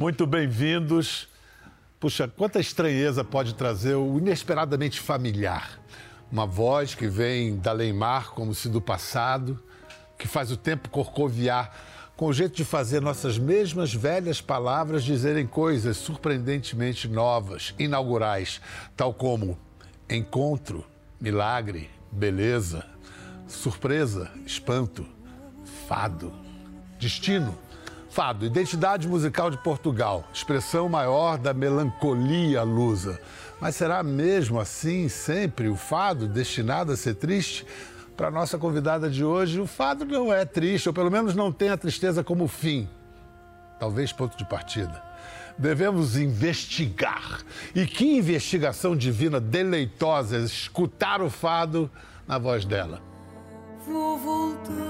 Muito bem-vindos. Puxa, quanta estranheza pode trazer o inesperadamente familiar. Uma voz que vem da além-mar como se do passado, que faz o tempo corcoviar, com o jeito de fazer nossas mesmas velhas palavras dizerem coisas surpreendentemente novas, inaugurais, tal como encontro, milagre, beleza, surpresa, espanto, fado, destino. Fado, identidade musical de Portugal, expressão maior da melancolia lusa. Mas será mesmo assim sempre o fado destinado a ser triste? Para a nossa convidada de hoje, o fado não é triste, ou pelo menos não tem a tristeza como fim. Talvez ponto de partida. Devemos investigar. E que investigação divina deleitosa escutar o fado na voz dela. Vou voltar,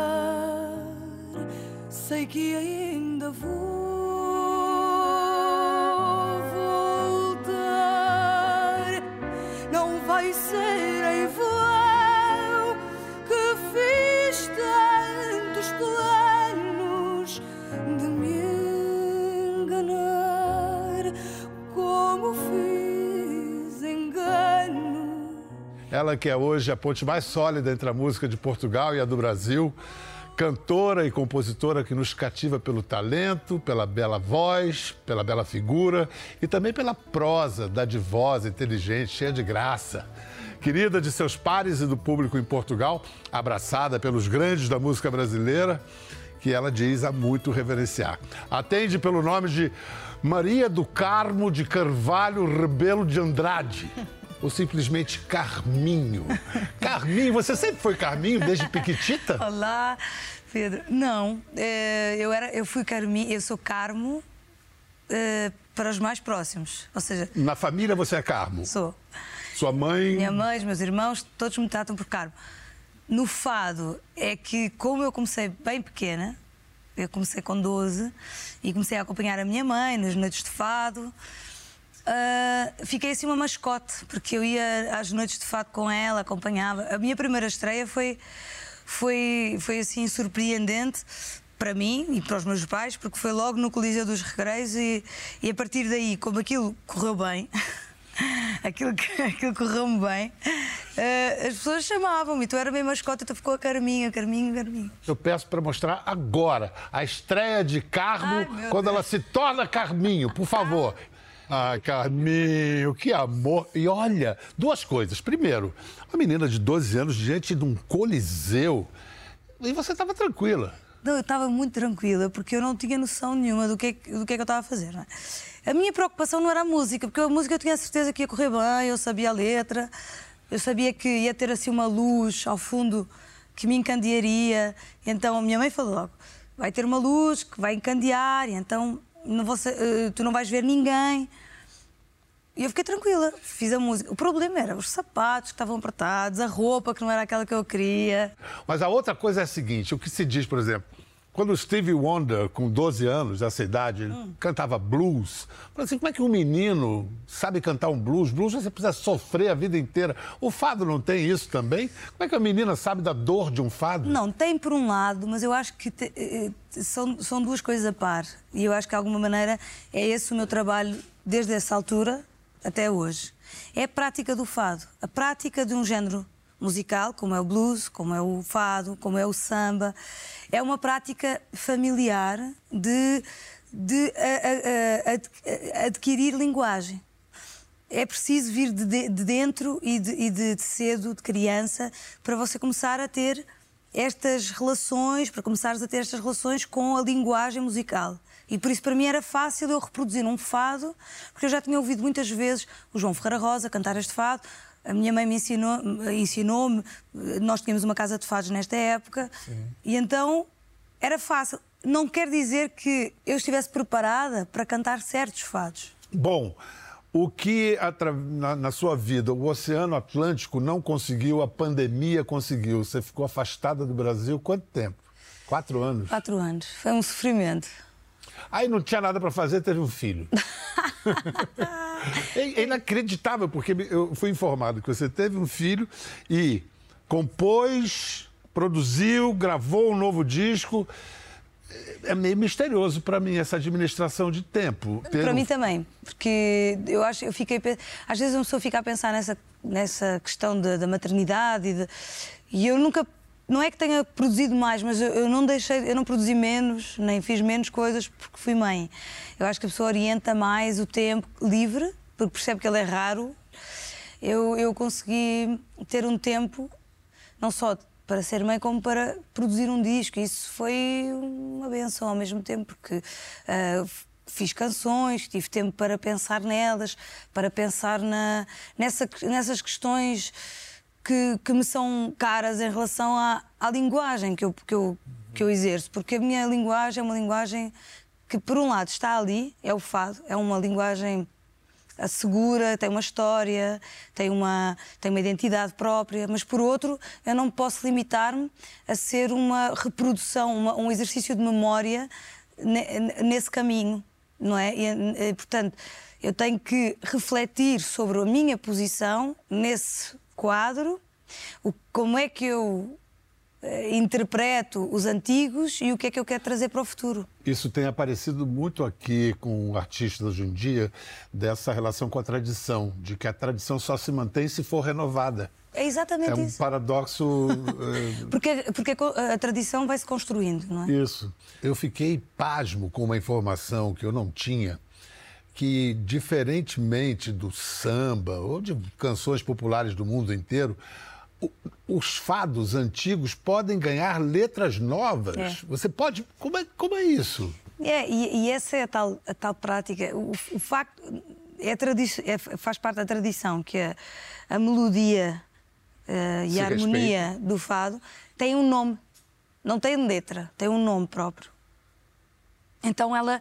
sei que ainda vou voltar. Não vai ser em vão que fiz tantos planos de me enganar, como fiz engano. Ela que é hoje a ponte mais sólida entre a música de Portugal e a do Brasil, cantora e compositora que nos cativa pelo talento, pela bela voz, pela bela figura e também pela prosa dadivosa, inteligente, cheia de graça. Querida de seus pares e do público em Portugal, abraçada pelos grandes da música brasileira, que ela diz há muito reverenciar. Atende pelo nome de Maria do Carmo de Carvalho Rebelo de Andrade. Ou simplesmente Carminho. Carminho, você sempre foi Carminho desde pequitita? Olá, Pedro. Não, eu fui Carminho, eu sou Carmo para os mais próximos. Ou seja, Na família você é Carmo? sou. Sua mãe? Minha mãe, os meus irmãos, todos me tratam por Carmo. No fado é que, como eu comecei bem pequena, eu comecei com 12 e comecei a acompanhar a minha mãe nas noites de fado. Fiquei assim uma mascote, porque eu ia às noites de fado com ela, acompanhava. A minha primeira estreia foi assim surpreendente para mim e para os meus pais, porque foi logo no Coliseu dos Recreios e a partir daí, como aquilo correu bem, aquilo correu-me bem, as pessoas chamavam-me, tu era bem mascote, então ficou a Carminho, Carminho, Carminho. Eu peço para mostrar agora a estreia de Carmo, quando ela se torna Carminho, por favor. Ai, Carminho, que amor. E olha, duas coisas. Primeiro, uma menina de 12 anos diante de um coliseu e você estava tranquila. Não, eu estava muito tranquila, porque eu não tinha noção nenhuma do que é que eu estava a fazer. Não é? A minha preocupação não era a música, porque a música eu tinha a certeza que ia correr bem, eu sabia a letra, eu sabia que ia ter assim uma luz ao fundo que me encandearia. Então a minha mãe falou logo, vai ter uma luz que vai encandear, e então tu não vais ver ninguém. E eu fiquei tranquila, fiz a música. O problema era os sapatos que estavam apertados, a roupa que não era aquela que eu queria. Mas a outra coisa é a seguinte, o que se diz, por exemplo, quando o Stevie Wonder, com 12 anos, dessa idade, ele cantava blues, assim, como é que um menino sabe cantar um blues? Blues você precisa sofrer a vida inteira. O fado não tem isso também? Como é que a menina sabe da dor de um fado? Não, tem por um lado, mas eu acho que são duas coisas a par. E eu acho que, de alguma maneira, é esse o meu trabalho desde essa altura até hoje. É a prática do fado, a prática de um género musical, como é o blues, como é o fado, como é o samba. É uma prática familiar de adquirir linguagem. É preciso vir de dentro e de cedo, de criança, para você começar a ter estas relações, para começares a ter estas relações com a linguagem musical. E por isso para mim era fácil eu reproduzir um fado, porque eu já tinha ouvido muitas vezes o João Ferreira Rosa cantar este fado. A minha mãe me ensinou-me, nós tínhamos uma casa de fados nesta época. Sim. E então era fácil. Não quer dizer que eu estivesse preparada para cantar certos fados. Bom, o que na sua vida o Oceano Atlântico não conseguiu, a pandemia conseguiu. Você ficou afastada do Brasil quanto tempo? 4 anos? 4 anos. Foi um sofrimento. Aí não tinha nada para fazer, teve um filho. É inacreditável, porque eu fui informado que você teve um filho e compôs, produziu, gravou um novo disco. é meio misterioso para mim essa administração de tempo. Para mim também, porque eu fiquei... Às vezes uma pessoa fica a pensar nessa questão da maternidade e eu nunca... Não é que tenha produzido mais, mas eu não produzi menos, nem fiz menos coisas porque fui mãe. Eu acho que a pessoa orienta mais o tempo livre, porque percebe que ele é raro. Eu consegui ter um tempo, não só para ser mãe, como para produzir um disco. Isso foi uma benção ao mesmo tempo, porque fiz canções, tive tempo para pensar nelas, para pensar nessas questões que me são caras em relação à linguagem que eu exerço. Porque a minha linguagem é uma linguagem que, por um lado, está ali, é o fado, é uma linguagem segura, tem uma história, tem uma identidade própria, mas por outro eu não posso limitar-me a ser uma reprodução, um exercício de memória nesse caminho, não é? E, portanto, eu tenho que refletir sobre a minha posição nesse quadro, como é que eu interpreto os antigos e o que é que eu quero trazer para o futuro. Isso tem aparecido muito aqui com artistas hoje em dia, dessa relação com a tradição, de que a tradição só se mantém se for renovada. É exatamente isso. É um paradoxo... Porque a tradição vai se construindo, não é? Isso. Eu fiquei pasmo com uma informação que eu não tinha, que, diferentemente do samba ou de canções populares do mundo inteiro, os fados antigos podem ganhar letras novas. É. Você pode... Como é isso? E essa é a tal prática. O facto... faz parte da tradição que a melodia e a harmonia do fado tem um nome. Não tem letra, tem um nome próprio. Então ela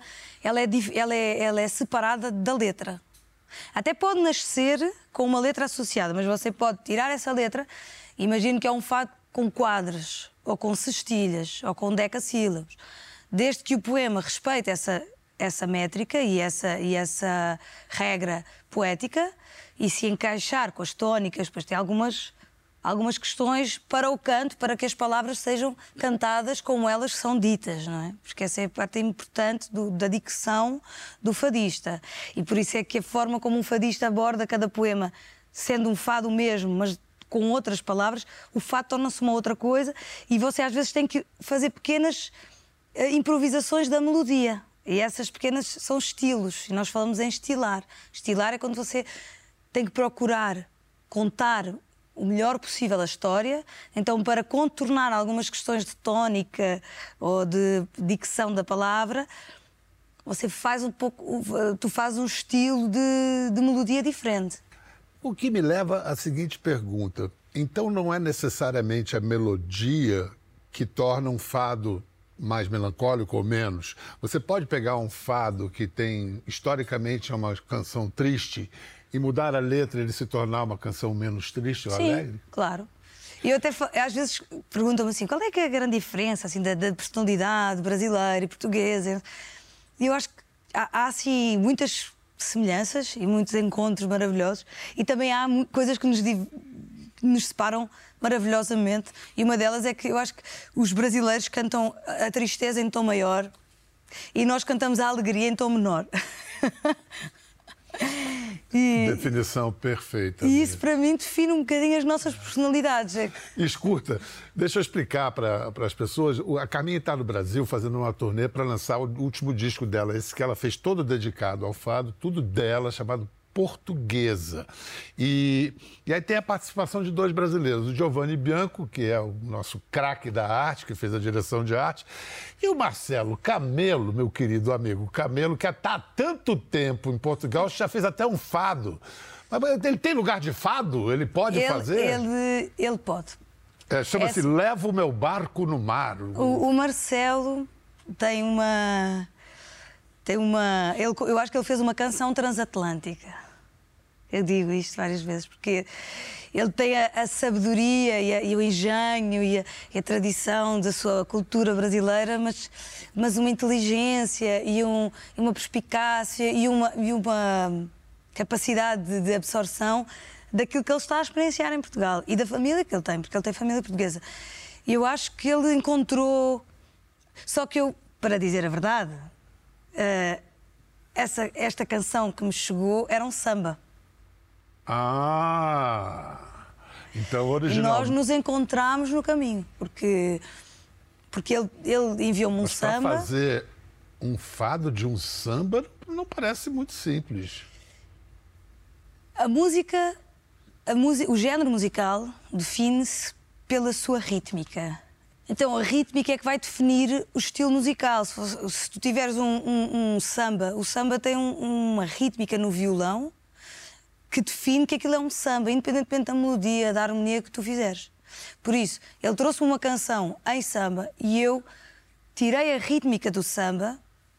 é separada da letra. Até pode nascer com uma letra associada, mas você pode tirar essa letra. Imagino que é um fado com quadros, ou com cestilhas, ou com decassílabos. Desde que o poema respeite essa métrica e essa regra poética e se encaixar com as tónicas, pois tem algumas questões para o canto, para que as palavras sejam cantadas como elas são ditas, não é? Porque essa é a parte importante da dicção do fadista. E por isso é que a forma como um fadista aborda cada poema, sendo um fado mesmo, mas com outras palavras, o fado torna-se uma outra coisa e você às vezes tem que fazer pequenas improvisações da melodia. E essas pequenas são estilos, e nós falamos em estilar. Estilar é quando você tem que procurar contar o melhor possível a história, então para contornar algumas questões de tónica ou de dicção da palavra, você faz tu fazes um estilo de melodia diferente. O que me leva à seguinte pergunta: então não é necessariamente a melodia que torna um fado mais melancólico ou menos? Você pode pegar um fado que tem, historicamente, uma canção triste e mudar a letra e ele se tornar uma canção menos triste ou alegre? Sim, claro. E eu até, às vezes, perguntam-me assim, qual é que é a grande diferença assim, da personalidade brasileira e portuguesa? E eu acho que há assim, muitas semelhanças e muitos encontros maravilhosos e também há coisas que nos separam maravilhosamente. E uma delas é que eu acho que os brasileiros cantam a tristeza em tom maior e nós cantamos a alegria em tom menor. Definição perfeita. E isso para mim define um bocadinho as nossas personalidades. Escuta, deixa eu explicar para as pessoas. A Carminha está no Brasil fazendo uma turnê para lançar o último disco dela, esse que ela fez todo dedicado ao fado, tudo dela, chamado Portuguesa. E aí tem a participação de dois brasileiros, o Giovanni Bianco, que é o nosso craque da arte, que fez a direção de arte, e o Marcelo Camelo, meu querido amigo Camelo, que está há tanto tempo em Portugal, já fez até um fado. Mas ele tem lugar de fado? Ele pode fazer? Ele pode. Chama-se Leva o Meu Barco no Mar. O Marcelo tem uma... eu acho que ele fez uma canção transatlântica. Eu digo isto várias vezes, porque ele tem a sabedoria e o engenho e a tradição da sua cultura brasileira, mas uma inteligência e uma perspicácia e uma capacidade de absorção daquilo que ele está a experienciar em Portugal e da família que ele tem, porque ele tem família portuguesa. E eu acho que ele encontrou... Só que eu para dizer a verdade, esta canção que me chegou era um samba. Então E original. nós nos encontramos no caminho, porque ele enviou-me um Mas para samba. fazer um fado de um samba não parece muito simples. A música, o género musical define-se pela sua rítmica. Então a rítmica é que vai definir o estilo musical. Se tu tiveres um samba, o samba tem uma rítmica no violão que define que aquilo é um samba, independentemente da melodia, da harmonia que tu fizeres. Por isso, ele trouxe-me uma canção em samba e eu tirei a rítmica do samba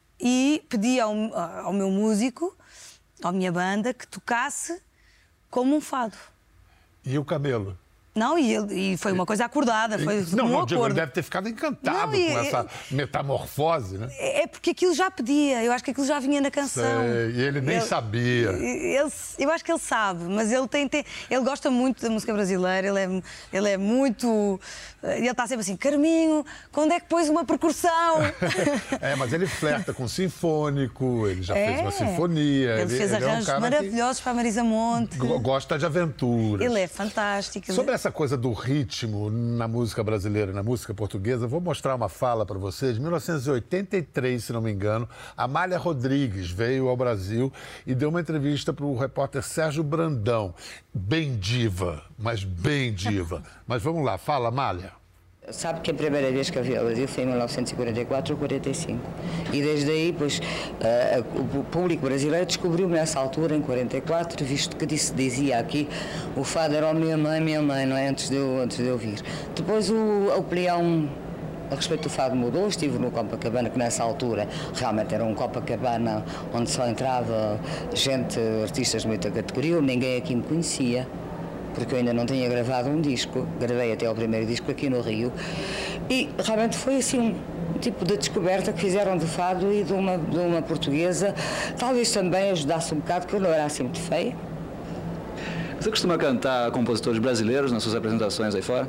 e pedi ao meu músico, à minha banda, que tocasse como um fado. E o Camelo? Não, e foi uma coisa acordada, foi um acordo. Ele deve ter ficado encantado com essa metamorfose, né? É porque aquilo já pedia, eu acho que aquilo já vinha na canção. E ele nem sabia. Eu acho que ele sabe, mas ele gosta muito da música brasileira, ele é muito... Ele está sempre assim, Carminho, quando é que pôs uma percussão? Mas ele flerta com sinfônico, ele já fez uma sinfonia. Ele fez arranjos maravilhosos para a Marisa Monte. Gosta de aventuras. Ele é fantástico. Sobre essa coisa do ritmo na música brasileira, na música portuguesa, vou mostrar uma fala para vocês. Em 1983, se não me engano, Amália Rodrigues veio ao Brasil e deu uma entrevista para o repórter Sérgio Brandão. Bem diva, mas bem diva. Mas vamos lá, fala, Amália. Sabe que a primeira vez que eu vi o Brasil foi em 1944 ou 45. E desde aí, pois, o público brasileiro descobriu-me nessa altura, em 44, visto que dizia aqui, o fado era minha mãe, não é? Antes de eu vir. Depois a opinião a respeito do fado mudou, estive no Copacabana, que nessa altura realmente era um Copacabana onde só entrava gente, artistas de muita categoria, ninguém aqui me conhecia, porque eu ainda não tinha gravado um disco, gravei até o primeiro disco aqui no Rio, e realmente foi assim um tipo de descoberta que fizeram do fado e de uma portuguesa, talvez também ajudasse um bocado, que eu não era assim muito feia. Você costuma cantar compositores brasileiros nas suas apresentações aí fora?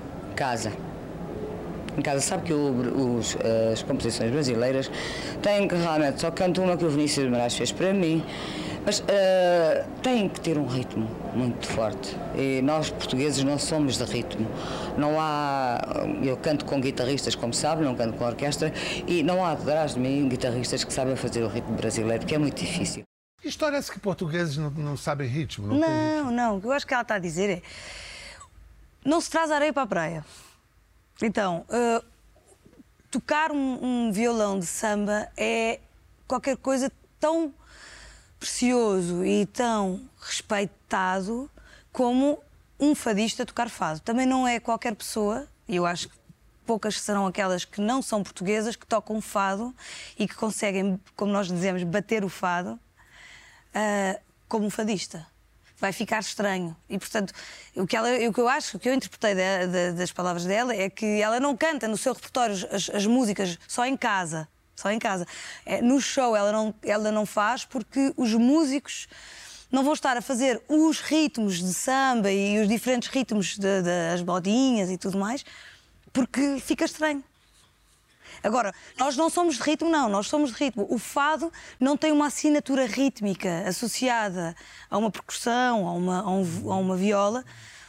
Em casa, sabe que as composições brasileiras têm que realmente, só canto uma que o Vinícius de Moraes fez para mim, mas têm que ter um ritmo muito forte. E nós, portugueses, não somos de ritmo. Não há... Eu canto com guitarristas, como sabe, não canto com orquestra, e não há atrás de mim guitarristas que sabem fazer o ritmo brasileiro, que é muito difícil. Que história é essa que portugueses não sabem ritmo? Não. O que eu acho que ela está a dizer é... Não se traz areia para a praia. Então, tocar um violão de samba é qualquer coisa tão precioso e tão respeitado como um fadista tocar fado. Também não é qualquer pessoa, e eu acho que poucas serão aquelas que não são portuguesas, que tocam fado e que conseguem, como nós dizemos, bater o fado como um fadista. Vai ficar estranho. E, portanto, o que eu interpretei das palavras dela é que ela não canta no seu repertório as músicas só em casa. Só em casa. No show ela não faz porque os músicos não vão estar a fazer os ritmos de samba e os diferentes ritmos das modinhas e tudo mais, porque fica estranho. Agora, nós não somos de ritmo, não, nós somos de ritmo. O fado não tem uma assinatura rítmica associada a uma percussão, a uma viola,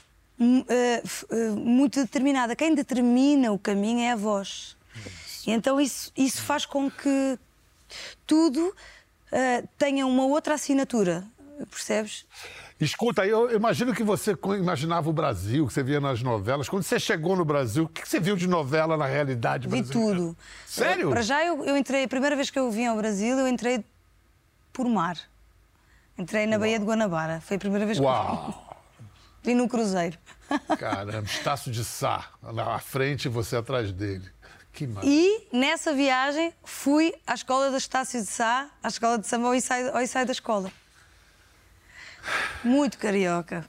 muito determinada. Quem determina o caminho é a voz. E então isso faz com que tudo tenha uma outra assinatura, percebes? Escuta, eu imagino que você imaginava o Brasil, que você via nas novelas. Quando você chegou no Brasil, o que você viu de novela na realidade brasileira? Vi tudo. Sério? Para já eu entrei, a primeira vez que eu vim ao Brasil, eu entrei por mar. Entrei na Baía de Guanabara. Foi a primeira vez que eu vim num cruzeiro. Caramba, Estácio de Sá, lá à frente e você atrás dele. Que maravilha. E nessa viagem fui à escola da Estácio de Sá, à escola de samba, ao ensaio da escola. Muito carioca.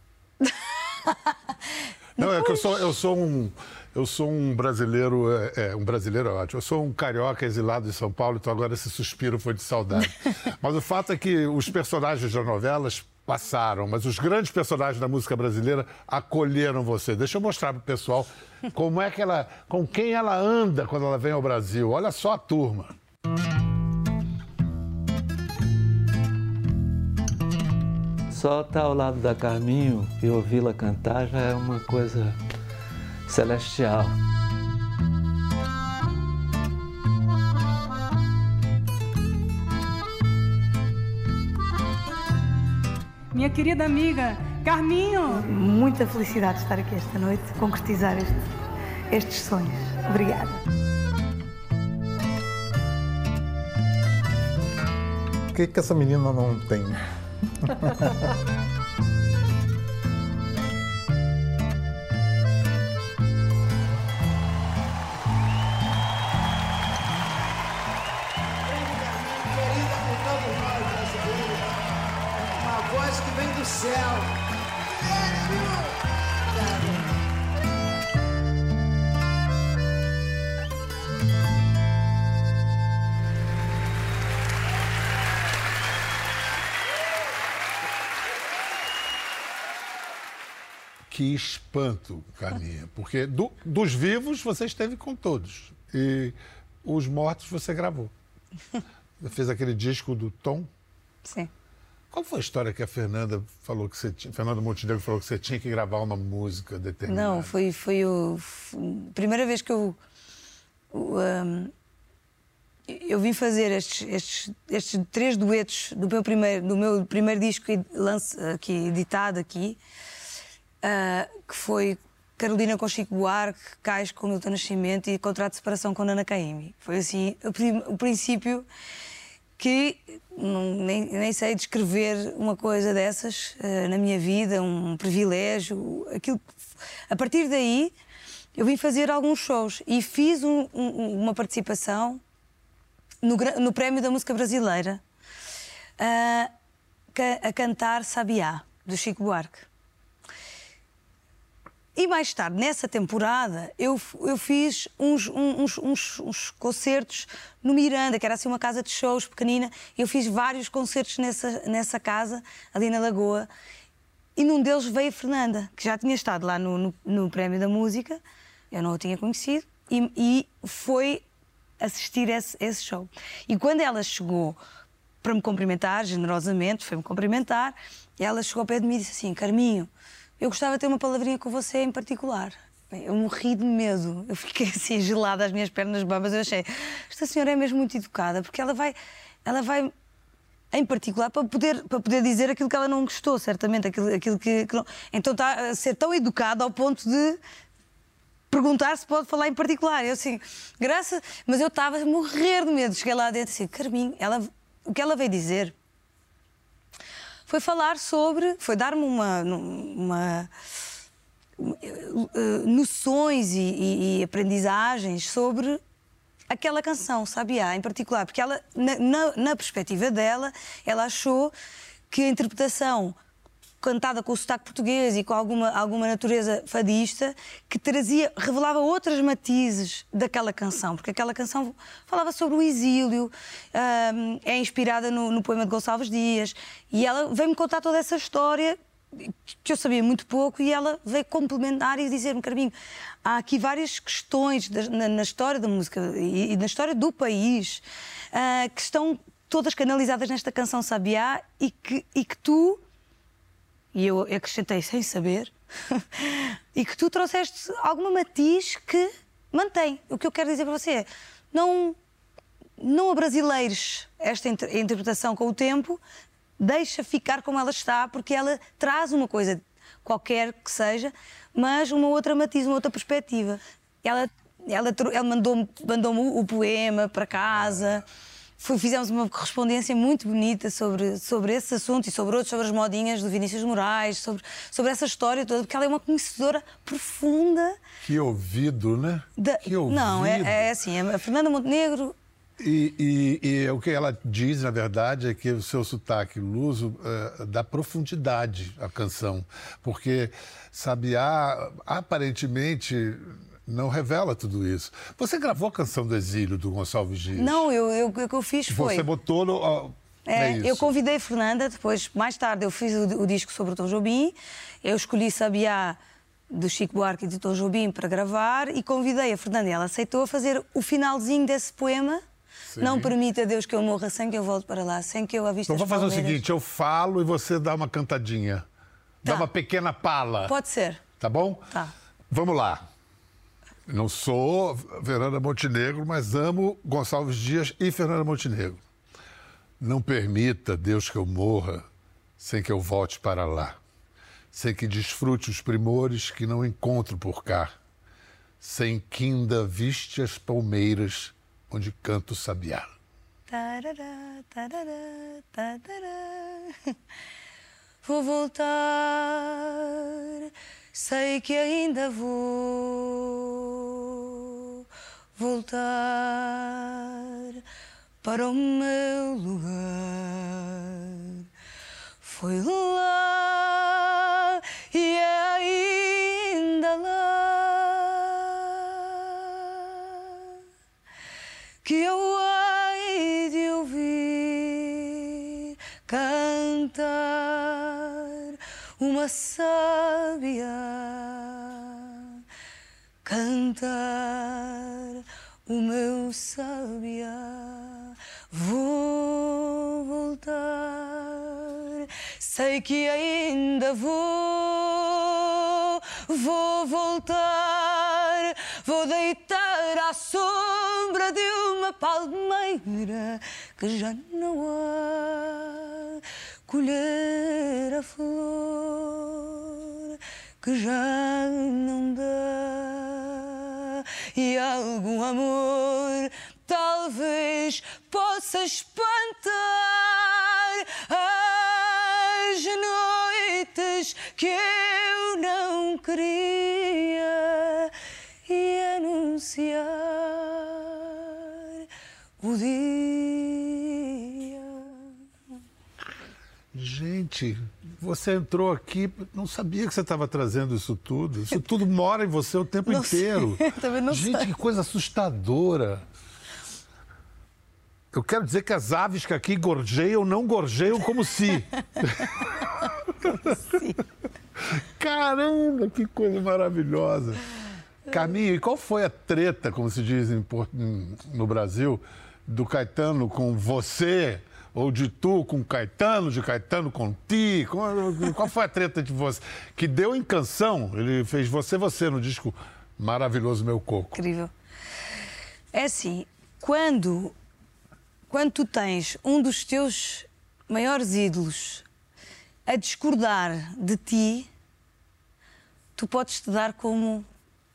Não, é que eu sou um brasileiro, um brasileiro é ótimo. Eu sou um carioca exilado em São Paulo, então agora esse suspiro foi de saudade. Mas o fato é que os personagens das novelas passaram, mas os grandes personagens da música brasileira acolheram você. Deixa eu mostrar para o pessoal como é que ela, com quem ela anda quando ela vem ao Brasil. Olha só a turma. Só estar ao lado da Carminho e ouvi-la cantar já é uma coisa celestial. Minha querida amiga, Carminho. Muita felicidade de estar aqui esta noite, concretizar estes sonhos. Obrigada. O que essa menina não tem? Que vem do céu. Que espanto, Carminha, porque dos vivos você esteve com todos e os mortos você gravou. Você fez aquele disco do Tom? Sim. Qual foi a história que a Fernanda falou que você tinha, Fernanda Montenegro falou que você tinha que gravar uma música determinada? Não, foi a primeira vez que eu vim fazer estes 3 duetos do meu primeiro disco editado aqui, que foi Carolina com Chico Buarque, Cais com Milton Nascimento e Contrato de Separação com Nana Caymmi. Foi assim o princípio que nem sei descrever uma coisa dessas na minha vida, um privilégio. A partir daí, eu vim fazer alguns shows e fiz uma participação no Prémio da Música Brasileira a cantar Sabiá, do Chico Buarque. E mais tarde, nessa temporada, eu fiz uns concertos no Miranda, que era assim uma casa de shows pequenina. Eu fiz vários concertos nessa casa, ali na Lagoa. E num deles veio a Fernanda, que já tinha estado lá no Prémio da Música. Eu não a tinha conhecido. E foi assistir esse show. E quando ela chegou para me cumprimentar, generosamente, foi-me cumprimentar, ela chegou ao pé de mim e disse assim: Carminho, eu gostava de ter uma palavrinha com você em particular. Eu morri de medo. Eu fiquei assim gelada, as minhas pernas babas. Eu achei, esta senhora é mesmo muito educada, porque ela vai em particular para poder dizer aquilo que ela não gostou, certamente, aquilo que não... Então está a ser tão educada ao ponto de perguntar se pode falar em particular. Eu assim, mas eu estava a morrer de medo. Cheguei lá dentro assim, Carminho, o que ela veio dizer foi falar sobre, foi dar-me noções e aprendizagens sobre aquela canção, Sabiá, em particular, porque ela, na perspectiva dela, ela achou que a interpretação cantada com o sotaque português e com alguma natureza fadista, que revelava outros matizes daquela canção, porque aquela canção falava sobre o exílio, é inspirada no poema de Gonçalves Dias, e ela veio-me contar toda essa história, que eu sabia muito pouco, e ela veio complementar e dizer-me, Carminho, há aqui várias questões na história da música e na história do país, que estão todas canalizadas nesta canção Sabiá e que tu... E eu acrescentei sem saber, e que tu trouxeste alguma matiz que mantém. O que eu quero dizer para você é, não abrasileires esta interpretação com o tempo, deixa ficar como ela está, porque ela traz uma coisa, qualquer que seja, mas uma outra matiz, uma outra perspectiva. Ela mandou-me o poema para casa. Fizemos uma correspondência muito bonita sobre esse assunto e sobre outros, sobre as modinhas do Vinícius de Moraes, sobre essa história toda, porque ela é uma conhecedora profunda. Que ouvido, né? Que ouvido. Não, é assim, a Fernanda Montenegro... E o que ela diz, na verdade, é que o seu sotaque luso dá profundidade à canção, porque Sabiá, aparentemente... não revela tudo isso. Você gravou a canção do Exílio, do Gonçalves Dias? Não, o que eu fiz foi... Você botou no... isso. Eu convidei a Fernanda, depois, mais tarde, eu fiz o disco sobre o Tom Jobim, eu escolhi Sabiá do Chico Buarque e do Tom Jobim para gravar e convidei a Fernanda e ela aceitou a fazer o finalzinho desse poema. Sim. Não permita, Deus, que eu morra sem que eu volte para lá, sem que eu aviste as palmeiras. Então vamos fazer o seguinte, eu falo e você dá uma cantadinha. Dá uma pequena pala. Pode ser. Tá bom? Tá. Vamos lá. Não sou Fernanda Montenegro, mas amo Gonçalves Dias e Fernanda Montenegro. Não permita, Deus, que eu morra sem que eu volte para lá. Sem que desfrute os primores que não encontro por cá. Sem que ainda viste as palmeiras onde canto o sabiá. Tarará, tarará, tarará. Vou voltar, sei que ainda vou voltar para o meu lugar. Foi lá e é ainda lá que eu hei de ouvir cantar uma sábia, cantar o meu sabiá. Vou voltar, sei que ainda vou voltar, vou deitar à sombra de uma palmeira que já não há, colher a flor que já não dá, e algum amor talvez possa espantar as noites que eu não queria e anunciar o dia. Gente, você entrou aqui, não sabia que você estava trazendo isso tudo. Isso tudo mora em você o tempo inteiro. Sei, também não Gente, sei. Que coisa assustadora. Eu quero dizer que as aves que aqui gorjeiam não gorjeiam como se. Caramba, que coisa maravilhosa. Carminho, e qual foi a treta, como se diz no Brasil, do Caetano com você, ou de tu com Caetano, de Caetano com ti? Qual foi a treta de você? Que deu em canção, ele fez Você no disco maravilhoso Meu Coco. Incrível. É assim, quando tu tens um dos teus maiores ídolos a discordar de ti, tu podes te dar como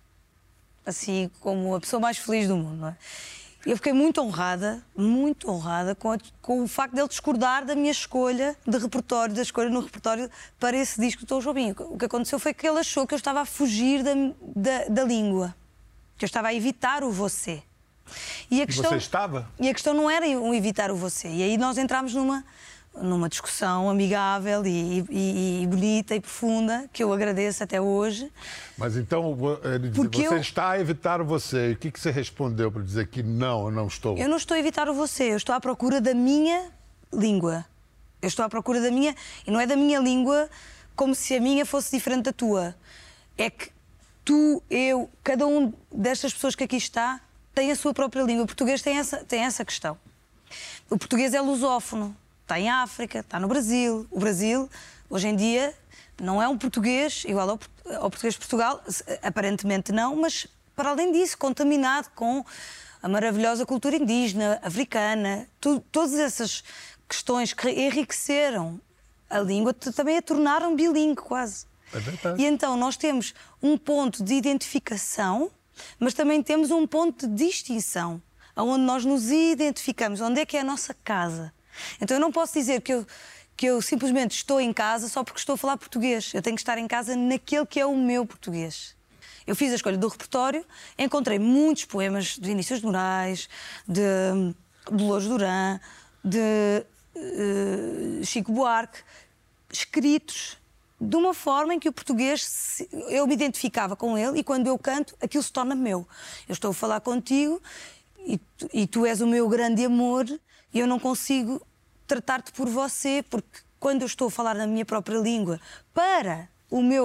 a pessoa mais feliz do mundo, não é? Eu fiquei muito honrada com o facto de ele discordar da minha escolha de repertório, da escolha no repertório para esse disco do Tom Jobim. O que aconteceu foi que ele achou que eu estava a fugir da língua, que eu estava a evitar o você. E você estava? E a questão não era evitar o você. E aí nós entramos numa discussão amigável e bonita e profunda, que eu agradeço até hoje. Mas então, ele dizia, você está a evitar o você. E o que você respondeu para dizer que não, eu não estou? Eu não estou a evitar o você, eu estou à procura da minha língua. Eu estou à procura da minha... E não é da minha língua como se a minha fosse diferente da tua. É que tu, eu, cada um destas pessoas que aqui está tem a sua própria língua. O português tem essa questão. O português é lusófono. Está em África, está no Brasil. O Brasil, hoje em dia, não é um português igual ao português de Portugal. Aparentemente não, mas, para além disso, contaminado com a maravilhosa cultura indígena, africana. Todas essas questões que enriqueceram a língua também a tornaram bilíngue, quase. É verdade. E então nós temos um ponto de identificação, mas também temos um ponto de distinção, onde nós nos identificamos, onde é que é a nossa casa. Então eu não posso dizer que eu simplesmente estou em casa só porque estou a falar português. Eu tenho que estar em casa naquele que é o meu português. Eu fiz a escolha do repertório, encontrei muitos poemas de Vinícius de Moraes, de Dolores Duran, de Chico Buarque, escritos de uma forma em que o português, eu me identificava com ele e quando eu canto, aquilo se torna meu. Eu estou a falar contigo e tu és o meu grande amor e eu não consigo tratar-te por você, porque quando eu estou a falar na minha própria língua para o meu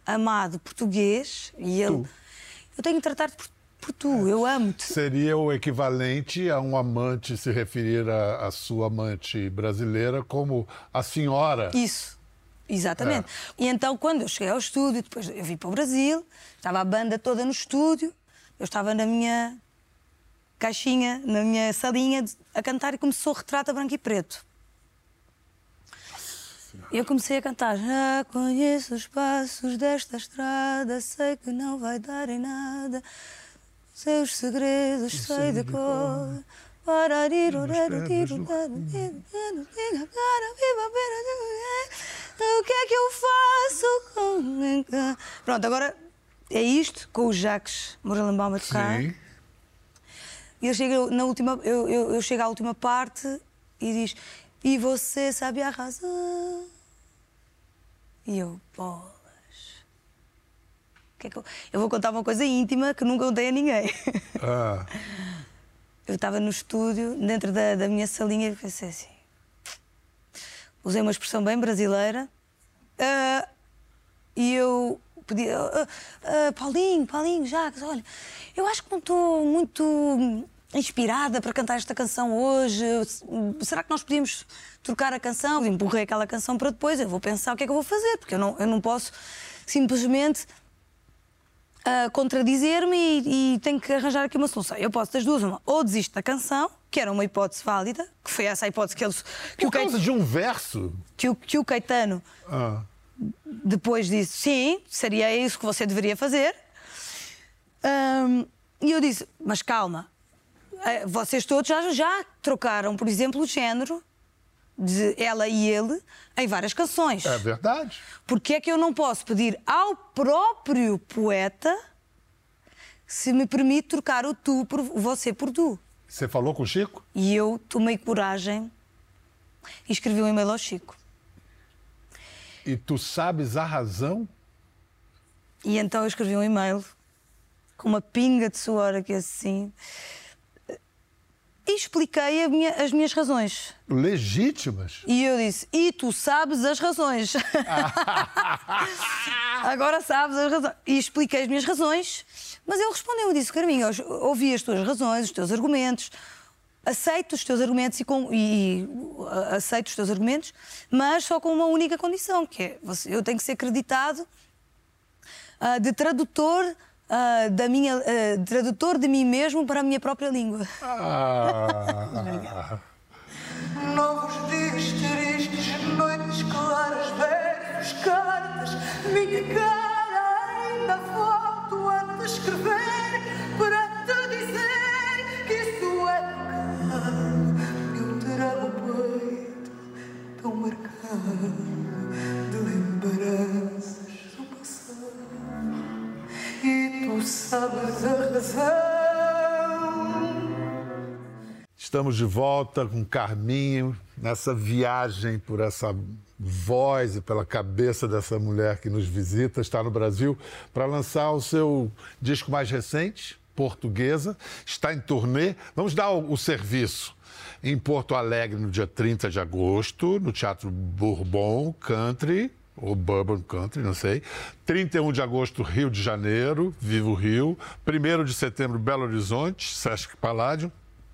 amado português e ele... Eu tenho que tratar-te por tu, eu amo-te. Seria o equivalente a um amante se referir à sua amante brasileira como a senhora. Isso, exatamente. E então, quando eu cheguei ao estúdio, depois eu vim para o Brasil, estava a banda toda no estúdio, eu estava na minha caixinha, na minha salinha, a cantar e começou Retrato a Branco e Preto. Eu comecei a cantar. Já conheço os passos desta estrada, sei que não vai dar em nada. Seus segredos sei de cor. O que é que eu faço com... Pronto, agora é isto, com o Jacques Morelembaume a tocar. Sim. E eu chego à última parte e diz: e você sabe a razão. E eu, bolas. Eu vou contar uma coisa íntima que nunca contei a ninguém. Eu estava no estúdio, dentro da minha salinha, e pensei assim... Usei uma expressão bem brasileira. E eu pedi... Paulinho, Jacques, olha... Eu acho que não estou muito inspirada para cantar esta canção hoje. Será que nós podíamos trocar a canção? Empurrei aquela canção para depois. Eu vou pensar o que é que eu vou fazer, porque eu não posso simplesmente... contradizer-me e tenho que arranjar aqui uma solução. Eu posso das duas, uma, ou desisto da canção, que era uma hipótese válida, que foi essa a hipótese que eles... Por causa de um verso? Que o Caetano depois disse, sim, seria isso que você deveria fazer. E eu disse, mas calma, vocês todos já trocaram, por exemplo, o género de ela e ele em várias canções. É verdade. Porque é que eu não posso pedir ao próprio poeta se me permite trocar o tu por você por tu? Você falou com o Chico? E eu tomei coragem e escrevi um e-mail ao Chico. E tu sabes a razão? E então eu escrevi um e-mail com uma pinga de suor aqui assim... E expliquei as minhas razões. Legítimas? E eu disse, e tu sabes as razões. Agora sabes as razões. E expliquei as minhas razões, mas ele respondeu, disse, Carminho, ouvi as tuas razões, os teus argumentos, aceito os teus argumentos aceito os teus argumentos, mas só com uma única condição, que é, eu tenho que ser acreditado de tradutor... tradutor de mim mesmo para a minha própria língua. Novos dias tristes, noites claras, versos, cartas, minha cara ainda volto a te escrever para te dizer que isso é pecado. Eu terá o peito tão marcado de lembranças do passado. E tu sabes a razão. Estamos de volta com Carminho, nessa viagem por essa voz e pela cabeça dessa mulher que nos visita, está no Brasil para lançar o seu disco mais recente, Portuguesa, está em turnê. Vamos dar o serviço em Porto Alegre no dia 30 de agosto, no Teatro Bourbon Country, ou Bourbon Country, não sei. 31 de agosto, Rio de Janeiro, Viva o Rio. 1º de setembro, Belo Horizonte, Sesc Palladium.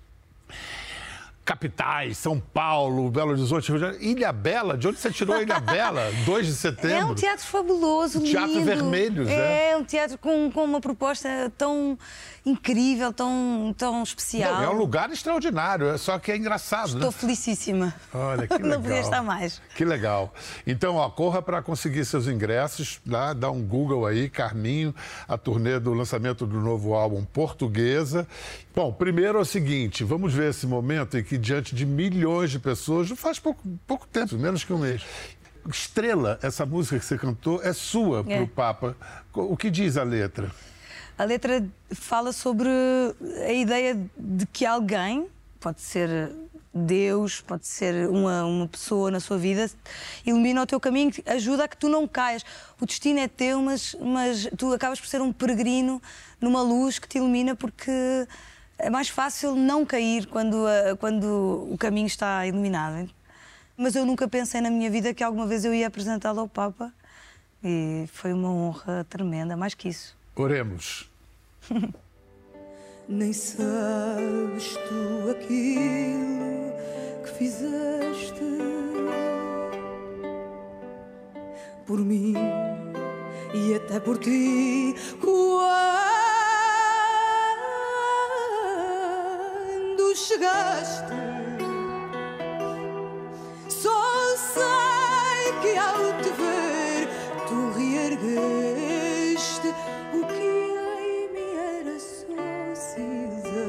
Capitais, São Paulo, Belo Horizonte, Rio de Janeiro. Ilha Bela, de onde você tirou a Ilha Bela? 2 de setembro. É um teatro fabuloso, lindo. Teatro Vermelhos, é um teatro com uma proposta tão incrível, tão especial. Não, é um lugar extraordinário, só que é engraçado, Estou felicíssima. Olha, que legal. Não podia estar mais. Que legal. Então, corra para conseguir seus ingressos, lá, dá um Google aí, Carminho, a turnê do lançamento do novo álbum Portuguesa. Bom, primeiro é o seguinte, vamos ver esse momento em que, diante de milhões de pessoas, não faz pouco tempo, menos que um mês. Estrela, essa música que você cantou, é sua para o Papa. O que diz a letra? A letra fala sobre a ideia de que alguém, pode ser Deus, pode ser uma pessoa na sua vida, ilumina o teu caminho, ajuda a que tu não caias. O destino é teu, mas tu acabas por ser um peregrino numa luz que te ilumina, porque é mais fácil não cair quando o caminho está iluminado. Mas eu nunca pensei na minha vida que alguma vez eu ia apresentá-lo ao Papa E foi uma honra tremenda, mais que isso. Oremos. Nem sabes tu aquilo que fizeste por mim e até por ti quando chegaste. Só sei que ao te ver tu reergueste o que em mim era só cinza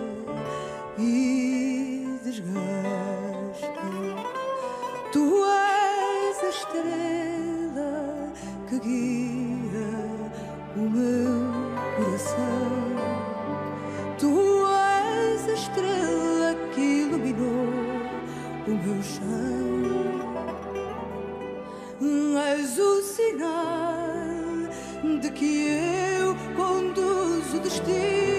e desgaste. Tu és a estrela que guia o meu coração. Tu és a estrela que iluminou o meu chão. És o sinal de que eu conduzo o destino.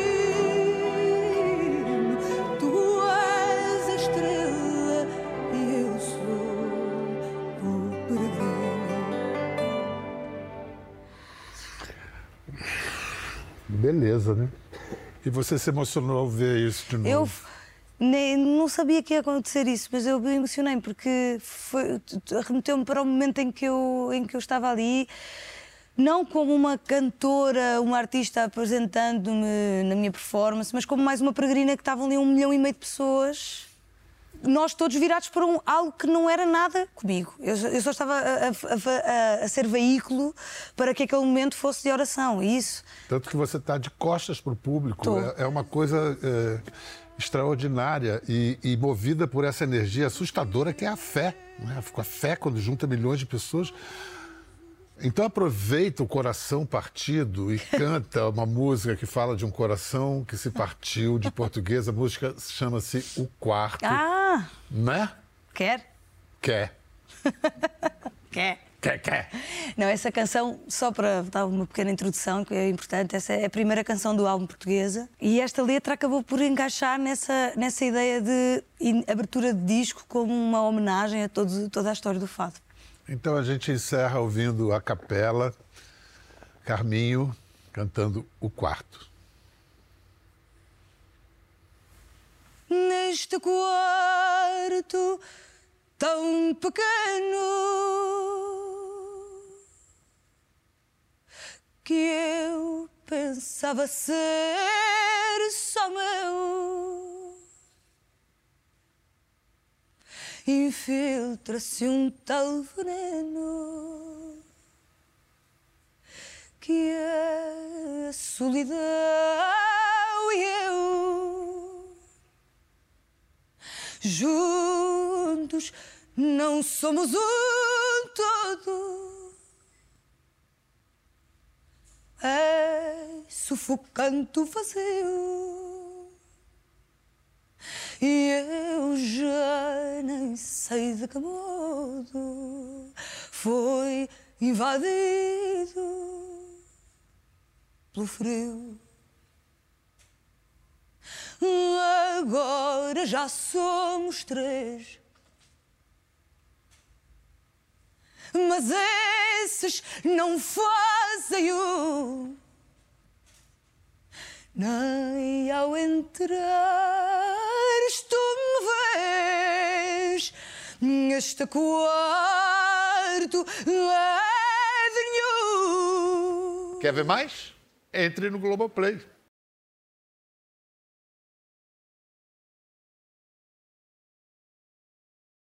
Tu és a estrela e eu sou o peregrino. Beleza, né? E você se emocionou ao ver isso de novo? Eu não sabia que ia acontecer isso, mas eu me emocionei porque remeteu-me para o momento em que eu estava ali, não como uma cantora, uma artista apresentando-me na minha performance, mas como mais uma peregrina que estavam ali 1,5 milhão de pessoas, nós todos virados para algo que não era nada comigo. Eu só estava a ser veículo para que aquele momento fosse de oração, e isso. Tanto que você está de costas para o público. É uma coisa extraordinária e movida por essa energia assustadora que é a fé. Né? A fé, quando junta milhões de pessoas. Então aproveita o coração partido e canta uma música que fala de um coração que se partiu, de português. A música chama-se O Quarto. Ah! Né? Quer? Quer. Quer. Quer. Não, essa canção, só para dar uma pequena introdução, que é importante, essa é a primeira canção do álbum Portuguesa, e esta letra acabou por encaixar nessa ideia de abertura de disco como uma homenagem a toda a história do fado. Então a gente encerra ouvindo a capela, Carminho cantando O Quarto. Neste quarto tão pequeno que eu pensava ser só meu, infiltra-se um tal veneno que é a solidão e eu juntos não somos um todo. É sufocante o vazio e eu já nem sei de que modo foi invadido pelo frio. Agora já somos 3, mas esses não fazem o, nem ao entrares tu me vês. Este quarto é de nenhum. Quer ver mais? Entre no Globoplay.